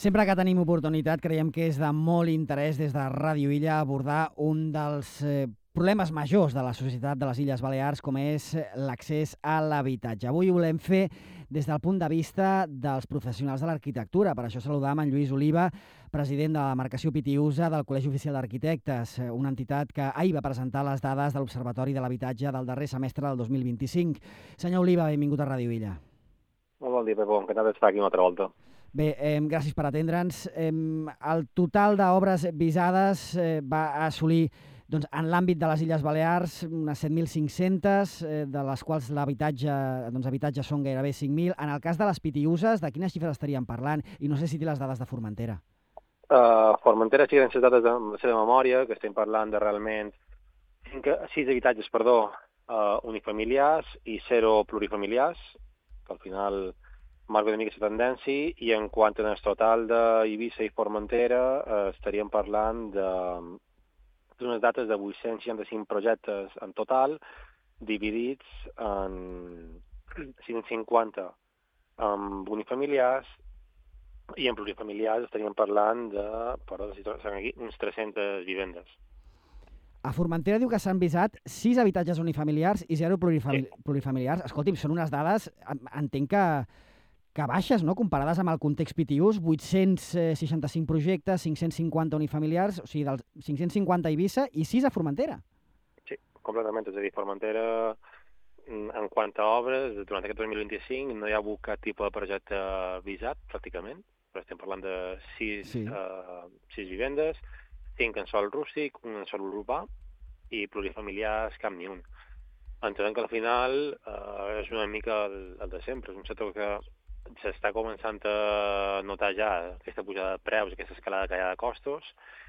Sempre que tenim oportunitat, creiem que és de molt interès des de Ràdio Illa abordar un dels problemes majors de la societat de les Illes Balears, com és l'accés a l'habitatge. Avui ho volem fer des del punt de vista dels professionals de l'arquitectura. Per això saludam en Lluís Oliva, president de la demarcació Pitiüsa del Col·legi Oficial d'Arquitectes, una entitat que ahir va presentar les dades de l'Observatori de l'Habitatge del darrer semestre del 2025. Senyor Oliva, benvingut a Ràdio Illa. Molt bon dia, Pepo. Encantat d'estar aquí una altra volta. Bé, gràcies per atendre'ns. El total d'obres visades va assolir, doncs, en l'àmbit de les Illes Balears, unes 7.500, de les quals habitatges són gairebé 5.000. En el cas de les Pitiüses, de quines xifres estaríem parlant? I no sé si té les dades de Formentera. Formentera sí que tenen dades de la seva memòria, que estem parlant de realment 6 habitatges, unifamiliars i 0 plurifamiliars, que al final marca una mica la tendència, i en quant al total d'Eivissa i Formentera estaríem parlant d'unes dates de 865 projectes en total, dividits en 150 amb unifamiliars, i en plurifamiliars estaríem parlant uns 300 vivendes. A Formentera diu que s'han visat 6 habitatges unifamiliars i 0 plurifamiliars. Escolti'm, són unes dades, entenc que baixes, no?, comparades amb el context pitiús, 865 projectes, 550 unifamiliars, o sigui, dels 550 a Eivissa i 6 a Formentera. Sí, completament. És a dir, Formentera, en quant a obres, durant aquest 2025 no hi ha hagut cap tipus de projecte visat, pràcticament, però estem parlant de 6 vivendes, 5 en sòl rústic, 1 en sòl urbà, i plurifamiliars cap ni un. Entenem que al final és una mica el de sempre, és un sector que s'està començant a notar ja aquesta pujada de preus, aquesta escalada que hi ha de costos,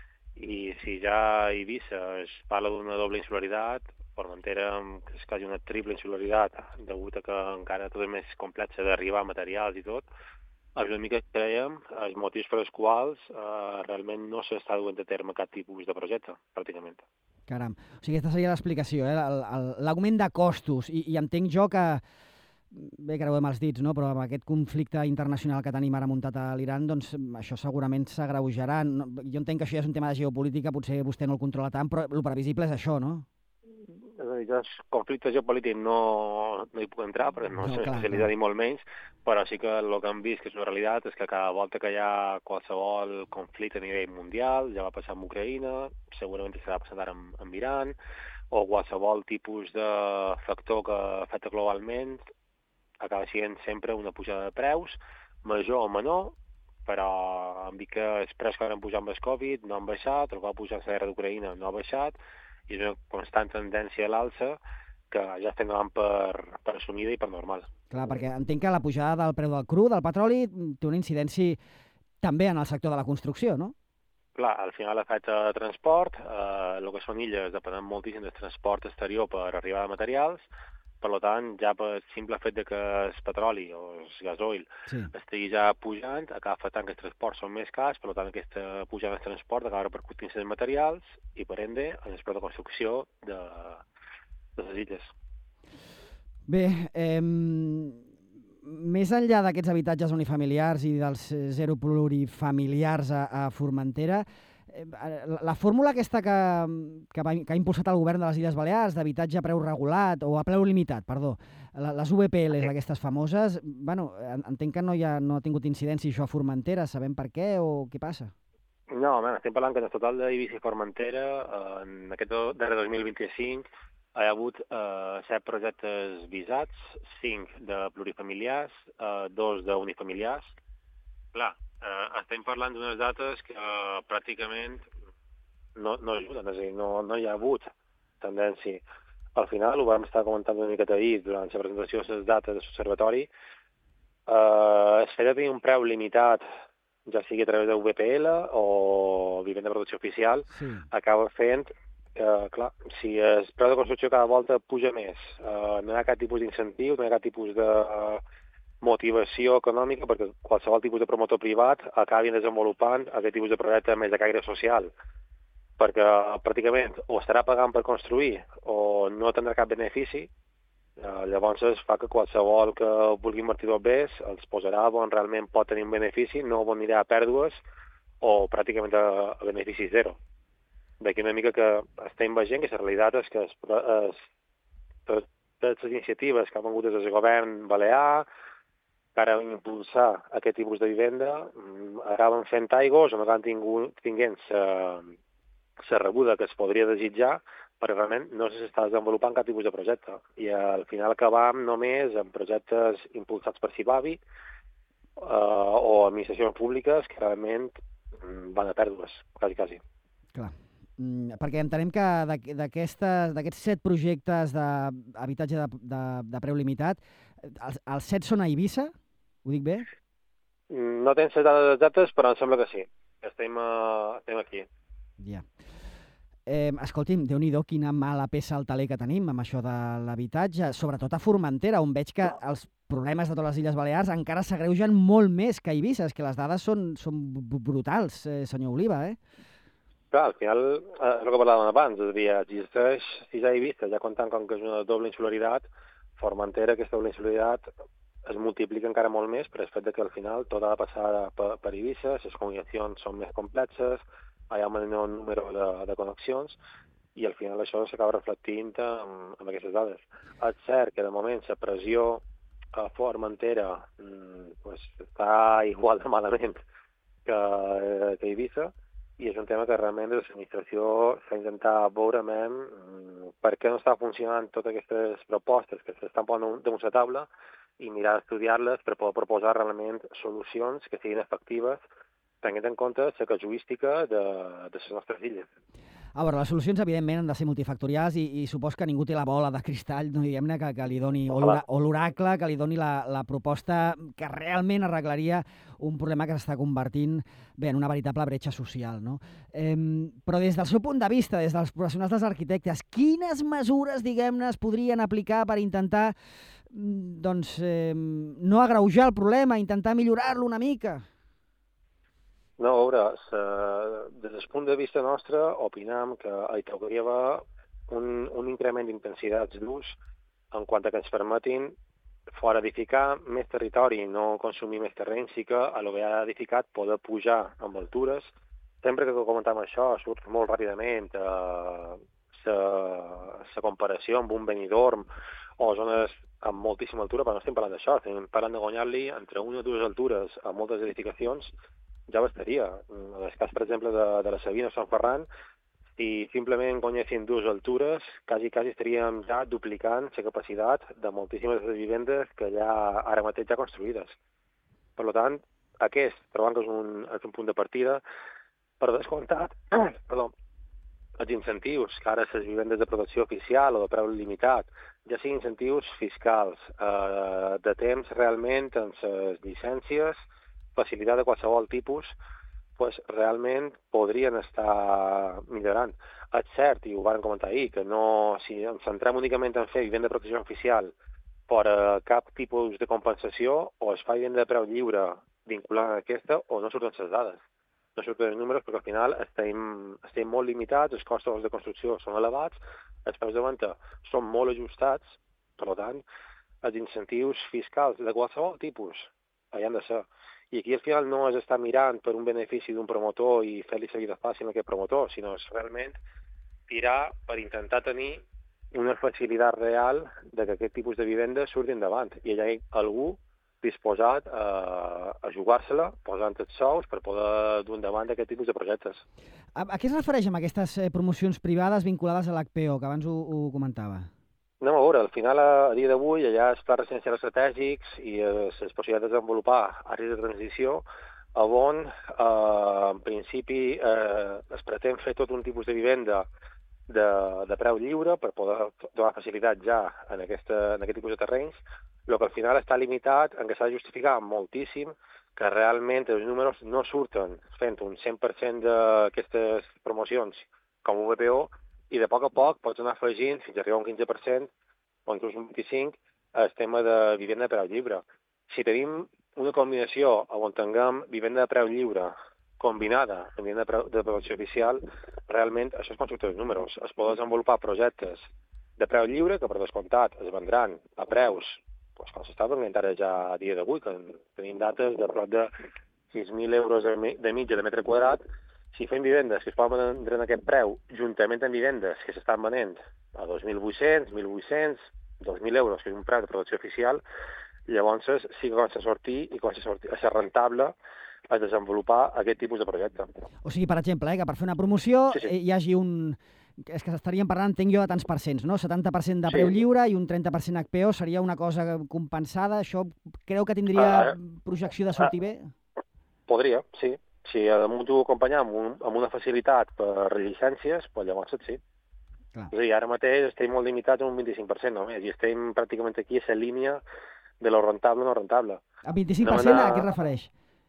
i si ja a Eivissa es parla d'una doble insularitat, Formentera és quasi una triple insularitat, degut a que encara tot és més complex d'arribar a materials i tot, és una mica, creiem, els motius per als quals realment no s'està duent a terme cap tipus de projecte, pràcticament. Caram. O sigui, aquesta seria l'explicació, l'augment de costos. I entenc jo que, bé, creuem els dits, no?, però amb aquest conflicte internacional que tenim ara muntat a l'Iran, doncs això segurament s'agreujarà. Jo entenc que això ja és un tema de geopolítica, potser vostè no el controla tant, però el previsible és això, no? És a dir, jo conflicte geopolític no hi puc entrar, perquè no soc especialitzat ni molt menys, però sí que el que hem vist, que és una realitat, és que cada volta que hi ha qualsevol conflicte a nivell mundial, ja va passar amb Ucraïna, segurament serà passant ara amb Iran, o qualsevol tipus de factor que afecta globalment, acaba sent sempre una pujada de preus, major o menor, però hem vist que els preus que van pujar amb el Covid no han baixat, el que va pujar la guerra d'Ucraïna no ha baixat, i és una constant tendència a l'alça que ja estem davant per assumida i per normal. Clar, perquè entenc que la pujada del preu del cru, del petroli, té una incidència també en el sector de la construcció, no? Clar, al final afecta el transport, el que són illes depenen moltíssim del transport exterior per arribar a materials, per tant, ja per simple fet de que el petroli o el gasoil estigui ja pujant, acaba afectant que els transports són més cars, per tant, aquesta pujada del transport acaba repercutint en els materials i, per ende, en el preu de construcció de les illes. Bé, més enllà d'aquests habitatges unifamiliars i dels 0 plurifamiliars a Formentera, la fórmula aquesta que ha impulsat el govern de les Illes Balears, d'habitatge a preu regulat, o a preu limitat, perdó, les VPLs aquestes famoses, bueno, entenc que no ha tingut incidència això a Formentera, sabem per què o què passa? No, estem parlant que en el total d'Eivissa i Formentera, en aquest darrer 2025, hi ha hagut 7 projectes visats, 5 de plurifamiliars, 2 d'unifamiliars. Clar, estem parlant d'unes dates que pràcticament no ajuden, és a dir, no hi ha hagut tendència. Al final, ho vam estar comentant una miqueta ahir durant la presentació de les dates de l'Observatori, el fet de tenir un preu limitat, ja sigui a través de VPL o vivenda de protecció oficial, acaba fent que, clar, si el preu de construcció cada volta puja més, no hi ha cap tipus d'incentiu, no hi ha cap tipus de motivació econòmica perquè qualsevol tipus de promotor privat acabi desenvolupant aquest tipus de projecte més de caire social, perquè pràcticament o estarà pagant per construir o no tindrà cap benefici Llavors es fa que qualsevol que vulgui invertir dos bés els posarà on realment pot tenir un benefici, no on anirà a pèrdues o pràcticament a benefici zero. D'aquí una mica que estem veient que la realitat és que totes les iniciatives que han vingut des del govern balear per a impulsar aquest tipus de vivenda acaben fent aigües o no acaben tinguent la rebuda que es podria desitjar, perquè realment no s'està desenvolupant cap tipus de projecte. I al final acabam només amb projectes impulsats per Cibavi o administracions públiques que realment van a pèrdues, quasi. Clar. Perquè entenem que d'aquests 7 projectes d'habitatge de preu limitat, els 7 són a Eivissa? Ho dic bé? No tens les dades exactes, però em sembla que sí. Estem aquí. Ja. Escolti'm, Déu-n'hi-do quina mala peça al taler que tenim amb això de l'habitatge, sobretot a Formentera, on veig que els problemes de totes les Illes Balears encara s'agreugen molt més que a Eivissa. És que les dades són brutals, senyor Oliva, Clar, al final, és el que parlàvem abans, és a dir, existeix, si ja he vist, ja comptant com que és una doble insularitat, Formentera, aquesta doble insularitat es multiplica encara molt més per el fet que al final tot ha de passar per Eivissa, les comunicacions són més complexes, hi ha un menor número de connexions, i al final això s'acaba reflectint amb aquestes dades. És cert que de moment la pressió a Formentera està igual de malament que Eivissa, i és un tema que realment des de l'administració s'ha intentat veure per què no està funcionant totes aquestes propostes que s'estan posant damunt la taula i mirar d'estudiar-les per poder proposar realment solucions que siguin efectives tenint en compte la casuística de les nostres illes. A veure, les solucions, evidentment, han de ser multifactorials i supos que ningú té la bola de cristall, no diguem-ne, que li doni, o l'oracle, que li doni la proposta que realment arreglaria un problema que s'està convertint en una veritable bretxa social, no? Però des del seu punt de vista, des dels professionals dels arquitectes, quines mesures, diguem-ne, es podrien aplicar per intentar no agreujar el problema, intentar millorar-lo una mica? No, a veure, des del punt de vista nostre, opinem que hi hauria un increment d'intensitats d'ús en quant a que ens permetin fora edificar més territori, no consumir més terreny, sí que a lo que ha edificat poder pujar amb altures. Sempre que comentem això surt molt ràpidament la comparació amb un Benidorm o zones amb moltíssima altura, però no estem parlant d'això, estem parlant de guanyar-li entre una o dues altures a moltes edificacions, ja bastaria. En el cas, per exemple, de la Sabina o Sant Ferran, si simplement guanyessin dues altures, quasi estaríem ja duplicant la capacitat de moltíssimes vivendes que ja ara mateix ja construïdes. Per tant, aquest, trobant que és un punt de partida, per descomptat, els incentius que ara les vivendes de protecció oficial o de preu limitat, ja siguin incentius fiscals, de temps realment en les llicències, facilitat de qualsevol tipus, realment podrien estar millorant. És cert, i ho vam comentar ahir, que si ens centrem únicament en fer vivenda de protecció oficial per cap tipus de compensació, o es fa vivenda de preu lliure vinculant a aquesta, o no surten les dades. No surten els números perquè al final estem molt limitats, els costos de construcció són elevats, els preus de venda són molt ajustats, per tant, els incentius fiscals de qualsevol tipus hi han de ser. I aquí al final no és estar mirant per un benefici d'un promotor i fer-li la vida fàcil a aquest promotor, sinó és realment tirar per intentar tenir una facilitat real de que aquest tipus de vivenda surti endavant. I allà hi ha algú disposat a jugar-se-la, posant els sous per poder dur endavant aquest tipus de projectes. A què es refereix amb aquestes promocions privades vinculades a l'HPO, que abans ho comentava? Anem a veure, al final, a dia d'avui, allà els plans residencials estratègics i les possibilitats de desenvolupar àrees de transició, on, en principi, es pretén fer tot un tipus de vivenda de preu lliure per poder donar facilitat ja en aquest tipus de terrenys, el que al final està limitat en què s'ha de justificar moltíssim que realment els números no surten fent un 100% d'aquestes promocions com un VPO, i de poc a poc pots anar afegint fins a arribar a un 15% o inclús un 25% el tema de vivenda de preu lliure. Si tenim una combinació on tinguem vivenda de preu lliure combinada amb vivenda de protecció oficial, realment això és constructor de números. Es poden desenvolupar projectes de preu lliure, que per descomptat es vendran a preus doncs, com s'està venent ara ja a dia d'avui, que tenim dates de prop de 6.000 euros de mitja de metre quadrat. Si fem vivendes que es poden vendre en aquest preu, juntament amb vivendes que s'estan venent a 2.800, 1.800, 2.000 euros, que és un preu de producció oficial, llavors sí que comença a sortir i comença a ser rentable a desenvolupar aquest tipus de projecte. O sigui, per exemple, que per fer una promoció hi hagi un... És que estaríem parlant, entenc jo, de tants percents, no? 70% de preu lliure i un 30% HPO seria una cosa compensada. Això creu que tindria projecció de sortir bé? Podria, sí. Si a damunt ho acompanyam amb una facilitat per llicències, doncs llavors sí. Clar. És a dir, ara mateix estem molt limitats a un 25% només i estem pràcticament aquí a la línia de lo rentable o no rentable. A 25% a què es refereix?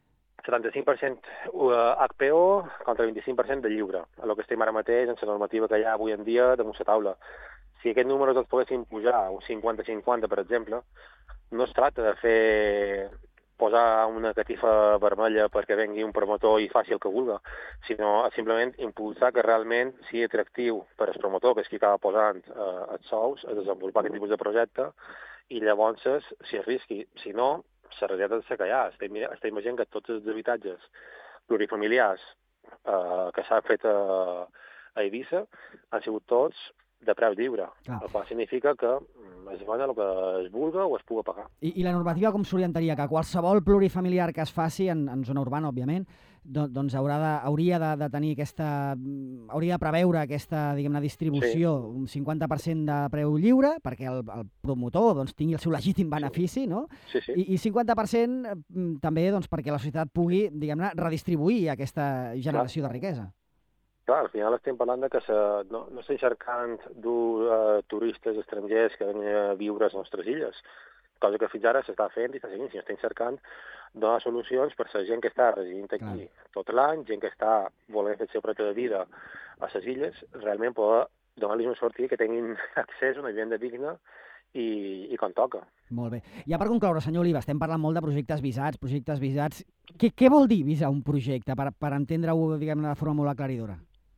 75% HPO contra 25% de lliure, a lo que estem ara mateix en la normativa que hi ha avui en dia damunt la taula. Si aquests números els poguessin pujar un 50-50, per exemple, no es tracta de posar una catifa vermella perquè vengui un promotor i faci el que vulgui, sinó simplement impulsar que realment sigui atractiu per al promotor, que és qui acaba posant els sous, a desenvolupar aquest tipus de projecte, i llavors s'hi arrisqui. Si no, la realitat és que hi ha. Estem veient que tots els habitatges plurifamiliars que s'han fet a Eivissa han sigut tots de preu lliure, el qual significa que es venda el que es vulgui o es pugui pagar. I la normativa com s'orientaria? Que qualsevol plurifamiliar que es faci, en zona urbana, òbviament, doncs hauria de tenir aquesta... hauria de preveure aquesta, diguem-ne, distribució, un 50% de preu lliure, perquè el promotor doncs, tingui el seu legítim benefici, no? Sí. I 50% també doncs, perquè la societat pugui, diguem-ne, redistribuir aquesta generació de riquesa. Clar, al final estem parlant de que no estem cercant dur turistes estrangers que venen a viure a les nostres illes, cosa que fins ara s'està fent i està seguint, sinó estem cercant donar solucions per a la gent que està residint aquí tot l'any, gent que està volent fer el seu projecte de vida a les illes, realment poder donar-los una sortida que tinguin accés a una vivenda digna i com toca. Molt bé. Ja per concloure, senyor Oliva, estem parlant molt de projectes visats. Què vol dir visar un projecte, per entendre-ho, diguem-ne, de forma molt aclaridora?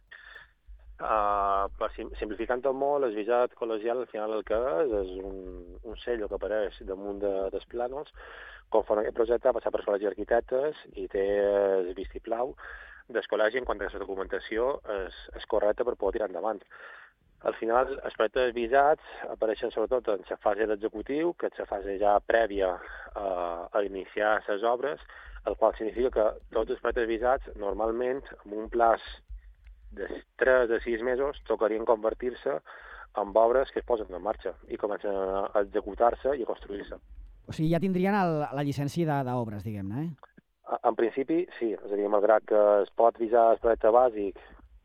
Simplificant tot molt, el visat col·legial al final el que és un sello que apareix damunt dels plànols. Conforme aquest projecte ha passat per col·legi d'arquitectes i té el vistiplau del col·legi en quant a la documentació és correcta per poder tirar endavant. Al final, els projectes visats apareixen sobretot en la fase d'executiu, que és la fase ja prèvia a iniciar les obres, el qual significa que tots els projectes visats normalment en un plaç de 3 a 6 mesos tocarien convertir-se en obres que es posen en marxa i comencen a executar-se i a construir-se. O sigui, ja tindrien la llicència d'obres, diguem-ne, En principi, sí. És a dir, malgrat que es pot visar el projecte bàsic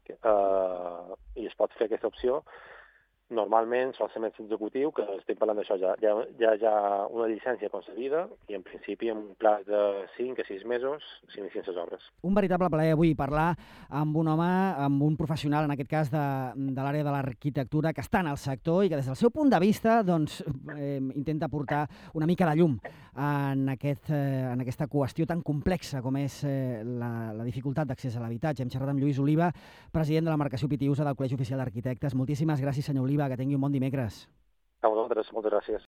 i es pot fer aquesta opció, normalment solament l'executiu, que estem parlant d'això, ja hi ha una llicència concedida i en principi en un plaç de 5 a 6 mesos s'inicien les obres. Un veritable plaer avui parlar amb un home, amb un professional, en aquest cas de l'àrea de l'arquitectura, que està en el sector i que des del seu punt de vista doncs, intenta portar una mica de llum en aquesta qüestió tan complexa com és la dificultat d'accés a l'habitatge. Hem xerrat amb Lluís Oliva, president de la marcació Pitiusa del Col·legi Oficial d'Arquitectes. Moltíssimes gràcies, senyor Oliva, que tingui un bon dimecres. A vosaltres, moltes gràcies.